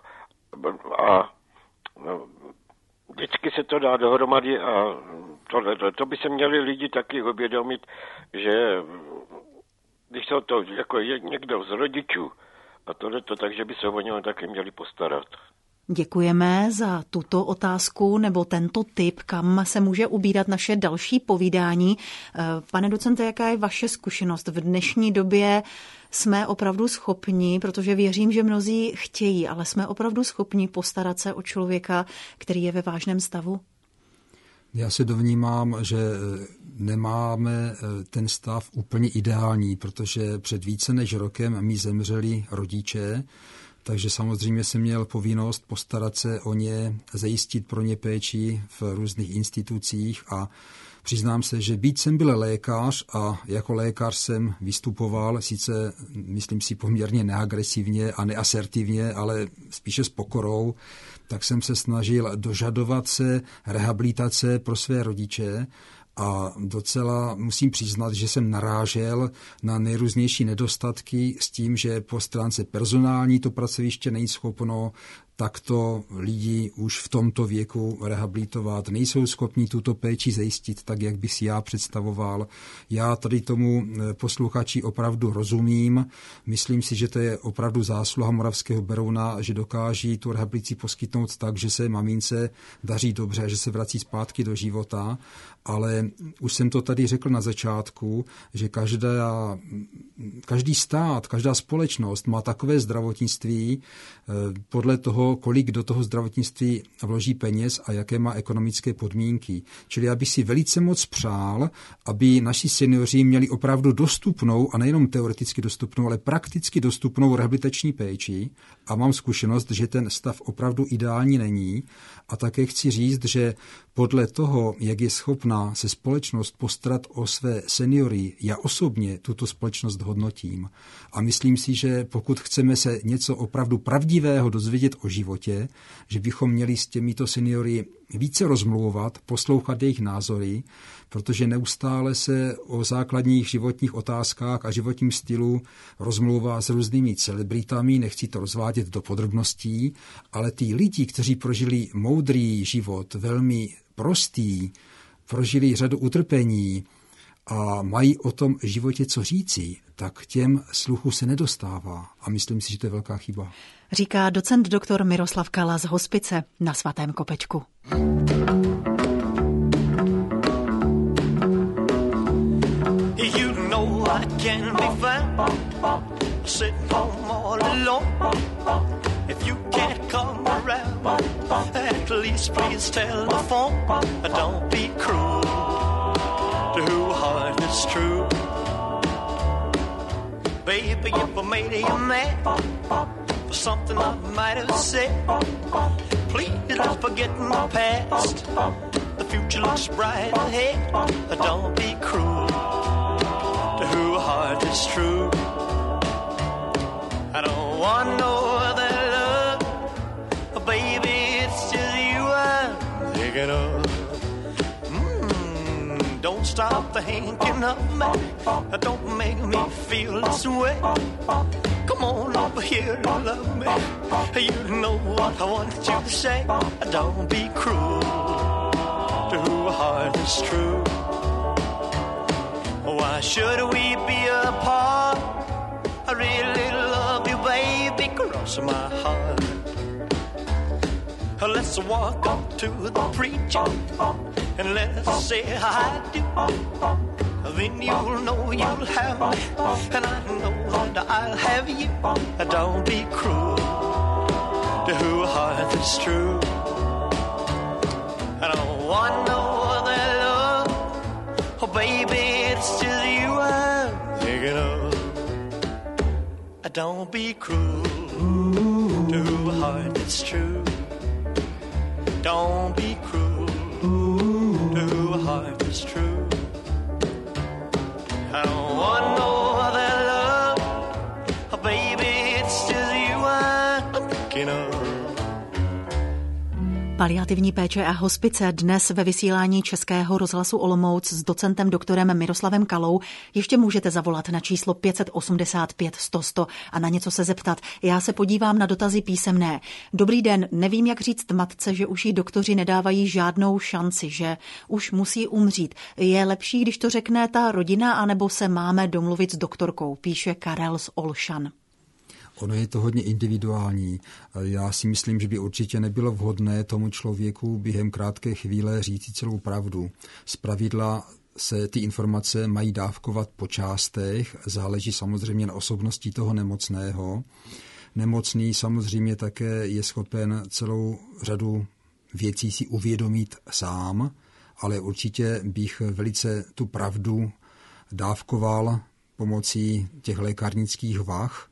[SPEAKER 11] A no, vždycky se to dá dohromady a to, to, to by se měli lidi taky uvědomit, že když jsou to jako je někdo z rodičů a tohleto, takže by se o něho taky měli postarat.
[SPEAKER 1] Děkujeme za tuto otázku nebo tento tip, kam se může ubírat naše další povídání. Pane docente, jaká je vaše zkušenost? V dnešní době jsme opravdu schopni, protože věřím, že mnozí chtějí, ale jsme opravdu schopni postarat se o člověka, který je ve vážném stavu?
[SPEAKER 5] Já se dovnímám, že nemáme ten stav úplně ideální, protože před více než rokem mi zemřeli rodiče, takže samozřejmě jsem měl povinnost postarat se o ně, zajistit pro ně péči v různých institucích a přiznám se, že byť jsem byl lékař a jako lékař jsem vystupoval, sice myslím si poměrně neagresivně a neasertivně, ale spíše s pokorou, tak jsem se snažil dožadovat se rehabilitace pro své rodiče a docela musím přiznat, že jsem narážel na nejrůznější nedostatky s tím, že po stránce personální to pracoviště není schopno takto lidi už v tomto věku rehabilitovat. Nejsou schopni tuto péči zajistit tak, jak bych si já představoval. Já tady tomu posluchači opravdu rozumím. Myslím si, že to je opravdu zásluha Moravského Berouna, že dokáží tu rehabilitaci poskytnout tak, že se mamince daří dobře, že se vrací zpátky do života. Ale už jsem to tady řekl na začátku, že každá, každý stát, každá společnost má takové zdravotnictví podle toho, kolik do toho zdravotnictví vloží peněz a jaké má ekonomické podmínky. Čili já bych si velice moc přál, aby naši seniori měli opravdu dostupnou, a nejenom teoreticky dostupnou, ale prakticky dostupnou rehabilitační péči. A mám zkušenost, že ten stav opravdu ideální není. A také chci říct, že podle toho, jak je schopná se společnost postarat o své seniory, já osobně tuto společnost hodnotím. A myslím si, že pokud chceme se něco opravdu pravdivého dozvědět o životě, že bychom měli s těmito seniory více rozmlouvat, poslouchat jejich názory, protože neustále se o základních životních otázkách a životním stylu rozmlouvá s různými celebritami, nechci to rozvádět do podrobností, ale ty lidi, kteří prožili moudrý život, velmi prostý, prožili řadu utrpení a mají o tom životě co říci, tak těm sluchu se nedostává. A myslím si, že to je velká chyba.
[SPEAKER 1] Říká docent doktor Miroslav Kala z hospice na Svatém Kopečku.
[SPEAKER 10] You know I can be found sitting home all alone. If you can't come around, at least please telephone. Don't be cruel to who heart is true. Baby, if I made you mad for something I might have said, please don't forget my past. The future looks bright ahead. Don't be cruel to who heart is true. I don't want no other love, baby, it's just you I'm thinking of. Mm, don't stop thinking of me, don't make me feel this way. Come on over here and love me, you know what I want you to say. Don't be cruel to who heart is true. Why should we be apart? I really love you, baby, cross my heart. Let's walk up to the preacher and let's say I do. Then you'll know you'll have me, and I know that I'll have you. Don't be cruel to a heart that's true. I don't want no other love, oh baby, it's just you I'm thinking of. Don't be cruel to a heart that's true. Don't be cruel to a heart that's true. I don't want no other love, oh baby, it's just you I'm thinking of.
[SPEAKER 1] Paliativní péče a hospice dnes ve vysílání Českého rozhlasu Olomouc s docentem doktorem Miroslavem Kalou. Ještě můžete zavolat na číslo pět osmdesát pět sto sto a na něco se zeptat. Já se podívám na dotazy písemné. Dobrý den, nevím, jak říct matce, že už jí doktoři nedávají žádnou šanci, že už musí umřít. Je lepší, když to řekne ta rodina, anebo se máme domluvit s doktorkou, píše Karel z Olšan.
[SPEAKER 5] Ono je to hodně individuální. Já si myslím, že by určitě nebylo vhodné tomu člověku během krátké chvíle říct celou pravdu. Zpravidla se ty informace mají dávkovat po částech, záleží samozřejmě na osobnosti toho nemocného. Nemocný samozřejmě také je schopen celou řadu věcí si uvědomit sám, ale určitě bych velice tu pravdu dávkoval pomocí těch lékárnických vah.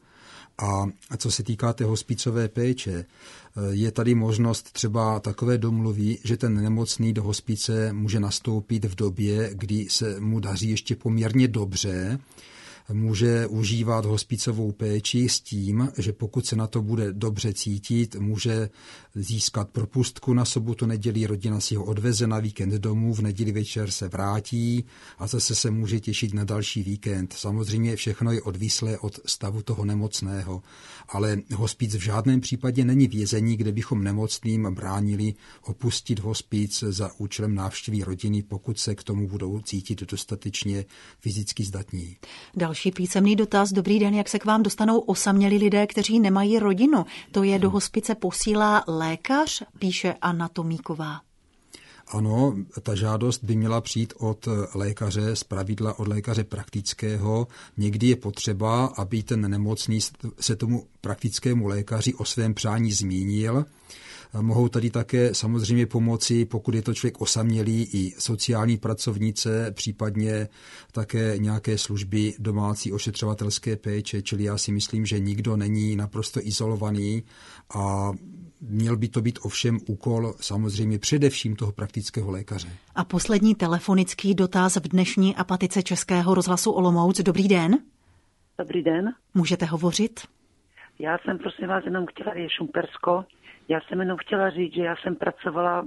[SPEAKER 5] A co se týká té hospicové péče, je tady možnost třeba takové domluvy, že ten nemocný do hospice může nastoupit v době, kdy se mu daří ještě poměrně dobře, může užívat hospicovou péči s tím, že pokud se na to bude dobře cítit, může získat propustku na sobotu, neděli, rodina si ho odveze na víkend domů, v neděli večer se vrátí a zase se může těšit na další víkend. Samozřejmě všechno je odvislé od stavu toho nemocného, ale hospic v žádném případě není vězení, kde bychom nemocným bránili opustit hospic za účelem návštěvy rodiny, pokud se k tomu budou cítit dostatečně fyzicky zdatní.
[SPEAKER 1] Další písemný dotaz. Dobrý den, jak se k vám dostanou osamělí lidé, kteří nemají rodinu? To je do hospice posílá lékař, píše Anna Tomíková.
[SPEAKER 5] Ano, ta žádost by měla přijít od lékaře, zpravidla od lékaře praktického. Někdy je potřeba, aby ten nemocný se tomu praktickému lékaři o svém přání zmínil. Mohou tady také samozřejmě pomoci, pokud je to člověk osamělý, i sociální pracovnice, případně také nějaké služby domácí ošetřovatelské péče, čili já si myslím, že nikdo není naprosto izolovaný a měl by to být ovšem úkol samozřejmě především toho praktického lékaře.
[SPEAKER 1] A poslední telefonický dotaz v dnešní apatice Českého rozhlasu Olomouc. Dobrý den.
[SPEAKER 12] Dobrý den.
[SPEAKER 1] Můžete hovořit?
[SPEAKER 12] Já jsem prosím vás jenom chtěla říct Šumpersko. Já jsem jenom chtěla říct, že já jsem pracovala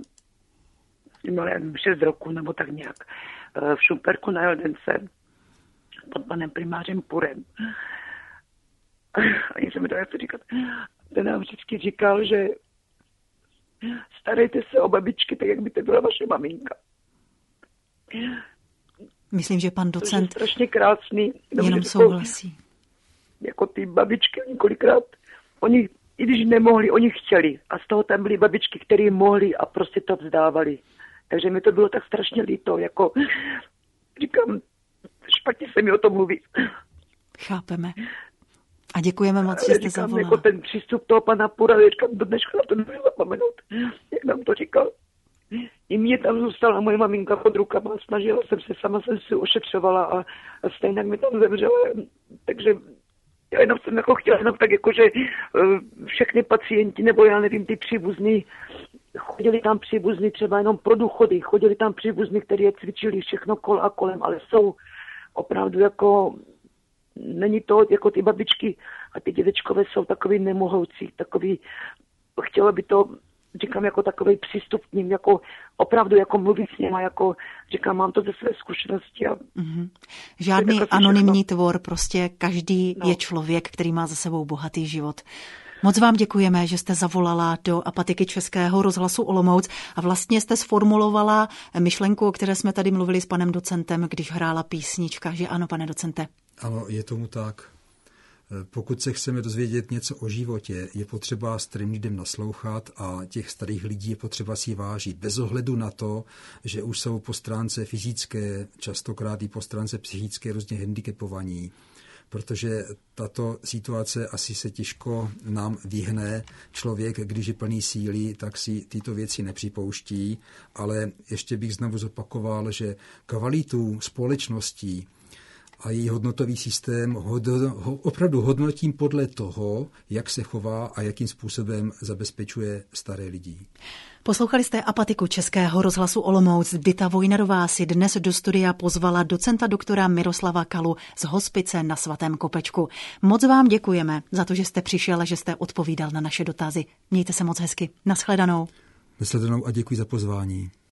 [SPEAKER 12] šest roků nebo tak nějak v Šumperku na Jeldence pod panem primářem Purem. Ani se mi to nechce říkat. Ten nám vždycky říkal, že starejte se o babičky, tak jak by to byla vaše maminka.
[SPEAKER 1] Myslím, že pan docent
[SPEAKER 12] to je strašně krásný.
[SPEAKER 1] jenom souhlasí.
[SPEAKER 12] Jako ty babičky několikrát, oni i když nemohli, oni chtěli. A z toho tam byly babičky, které mohly a prostě to vzdávali. Takže mi to bylo tak strašně líto, jako říkám, špatně se mi o tom mluví.
[SPEAKER 1] Chápeme. A děkujeme moc, že jste zavolala.
[SPEAKER 12] Jako ten přístup toho pana Pura, říkám, do dneška na to nemůžu zapomenout, jak nám to říkal. I mě tam zůstala moje maminka pod rukama, snažila jsem se, sama jsem si ošetřovala a, a stejně mi tam zemřela. Takže já jenom jsem jako chtěla jenom tak jako, že všechny pacienti, nebo já nevím, ty příbuzní, chodili tam příbuzní třeba jenom pro důchody, chodili tam příbuzní, kteří je cvičili všechno kol a kolem, ale jsou opravdu jako, není to jako ty babičky a ty dědečkové jsou takový nemohoucí, takový, chtělo by to, říkám, jako takový přístup k ním, jako opravdu jako mluvit s nima, jako říkám, mám to ze své zkušenosti. A
[SPEAKER 1] mm-hmm. Žádný anonymní tvor, prostě každý no. je člověk, který má za sebou bohatý život. Moc vám děkujeme, že jste zavolala do apatiky Českého rozhlasu Olomouc a vlastně jste sformulovala myšlenku, o které jsme tady mluvili s panem docentem, když hrála písnička, že ano, pane docente?
[SPEAKER 5] Ano, je tomu tak. Pokud se chceme dozvědět něco o životě, je potřeba starým lidem naslouchat a těch starých lidí je potřeba si vážit. Bez ohledu na to, že už jsou po stránce fyzické, častokrát i po stránce psychické různě handicapovaní. Protože tato situace asi se těžko nám vyhne. Člověk, když je plný síly, tak si tyto věci nepřipouští, ale ještě bych znovu zopakoval, že kvalitu společností a její hodnotový systém hod, ho, opravdu hodnotím podle toho, jak se chová a jakým způsobem zabezpečuje staré lidi.
[SPEAKER 1] Poslouchali jste Apatiku Českého rozhlasu Olomouc. Dita Vojnarová si dnes do studia pozvala docenta doktora Miroslava Kalu z hospice na Svatém Kopečku. Moc vám děkujeme za to, že jste přišel a že jste odpovídal na naše dotazy. Mějte se moc hezky. Nashledanou.
[SPEAKER 5] Nashledanou a děkuji za pozvání.